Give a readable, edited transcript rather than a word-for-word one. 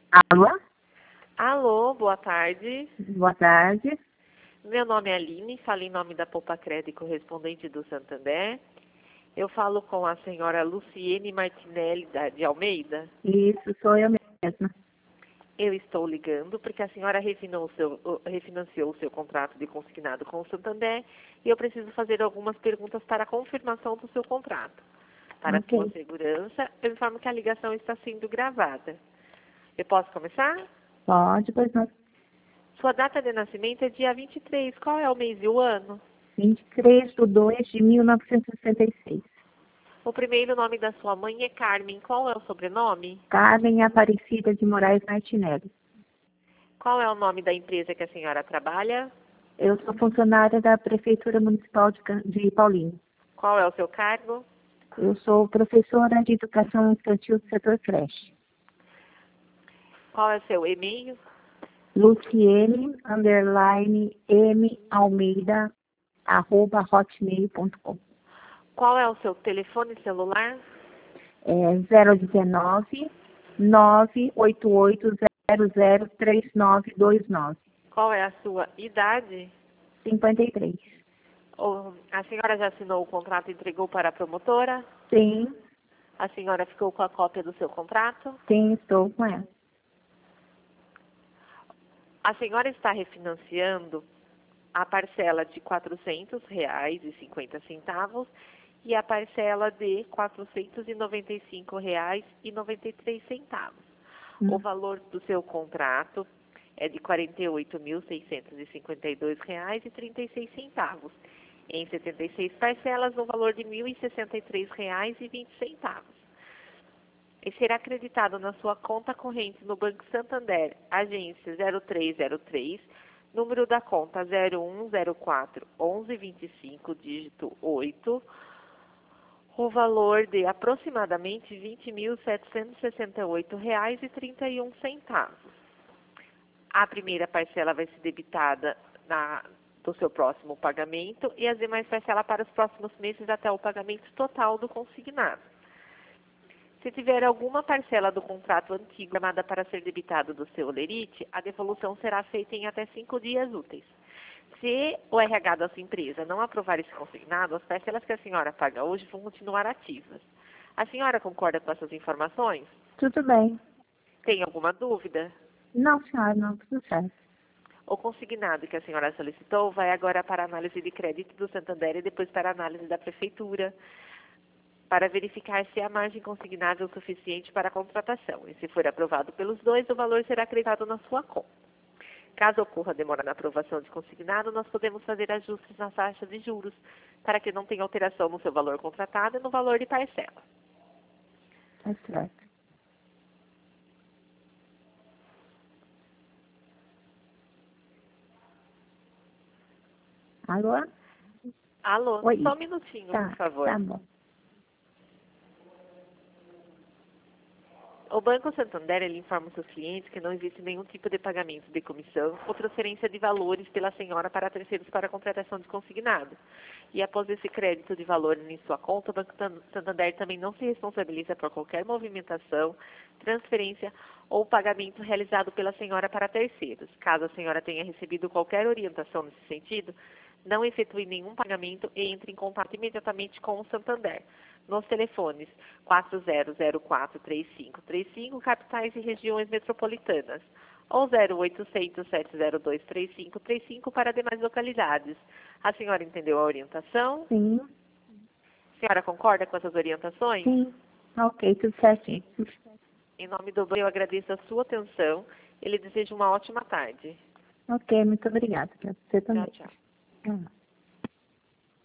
Alô? Alô, boa tarde. Boa tarde. Meu nome é Aline, falo em nome da Poupa Crédito correspondente do Santander. Eu falo com a senhora Luciene Martinelli de Almeida. Isso, sou eu mesma. Eu estou ligando porque a senhora refinanciou o seu contrato de consignado com o Santander e eu preciso fazer algumas perguntas para a confirmação do seu contrato. Para Ok. sua segurança, eu informo que a ligação está sendo gravada. Eu posso começar? Pode, pois não. Sua data de nascimento é dia 23. Qual é o mês e o ano? 23/2/1966. O primeiro nome da sua mãe é Carmen. Qual é o sobrenome? Carmen Aparecida de Moraes Martinelli. Qual é o nome da empresa que a senhora trabalha? Eu sou funcionária da Prefeitura Municipal de Paulínia. Qual é o seu cargo? Eu sou professora de Educação Infantil do setor creche. Qual é o seu e-mail? Luciene_Almeida@hotmail.com. Qual é o seu telefone celular? É 019 988003929. Qual é a sua idade? 53. A senhora já assinou o contrato e entregou para a promotora? Sim, A senhora ficou com a cópia do seu contrato? sim, estou com ela. A senhora está refinanciando a parcela de R$ 400,50 e a parcela de R$ 495,93. O valor do seu contrato é de R$ 48.652,36. Em 76 parcelas, no valor de R$ 1.063,20. E será acreditado na sua conta corrente no Banco Santander, agência 0303, número da conta 01041125, dígito 8, o valor de aproximadamente R$ 20.768,31. A primeira parcela vai ser debitada do seu próximo pagamento e as demais parcelas para os próximos meses até o pagamento total do consignado. Se tiver alguma parcela do contrato antigo chamada para ser debitado do seu holerite, a devolução será feita em até 5 dias úteis. Se o RH da sua empresa não aprovar esse consignado, as parcelas que a senhora paga hoje vão continuar ativas. A senhora concorda com essas informações? Tudo bem. Tem alguma dúvida? Não, senhora, não, tudo certo. O consignado que a senhora solicitou vai agora para a análise de crédito do Santander e depois para a análise da Prefeitura, para verificar se há margem consignável suficiente para a contratação. E se for aprovado pelos dois, o valor será acreditado na sua conta. Caso ocorra demora na aprovação de consignado, nós podemos fazer ajustes na taxa de juros, para que não tenha alteração no seu valor contratado e no valor de parcela. Tá certo. Alô? Alô, Oi. só um minutinho, por favor. Tá bom. O Banco Santander ele informa os seus clientes que não existe nenhum tipo de pagamento de comissão ou transferência de valores pela senhora para terceiros para a contratação de consignado. E após esse crédito de valor em sua conta, o Banco Santander também não se responsabiliza por qualquer movimentação, transferência ou pagamento realizado pela senhora para terceiros. Caso a senhora tenha recebido qualquer orientação nesse sentido, não efetue nenhum pagamento e entre em contato imediatamente com o Santander nos telefones 40043535, capitais e regiões metropolitanas, ou 0800 702 3535 para demais localidades. A senhora entendeu a orientação? Sim, A senhora concorda com essas orientações? sim. Ok, tudo certinho. Em nome do banco, eu agradeço a sua atenção e lhe desejo uma ótima tarde. Ok, muito obrigada. Pra você também. Tchau, tchau. Ah.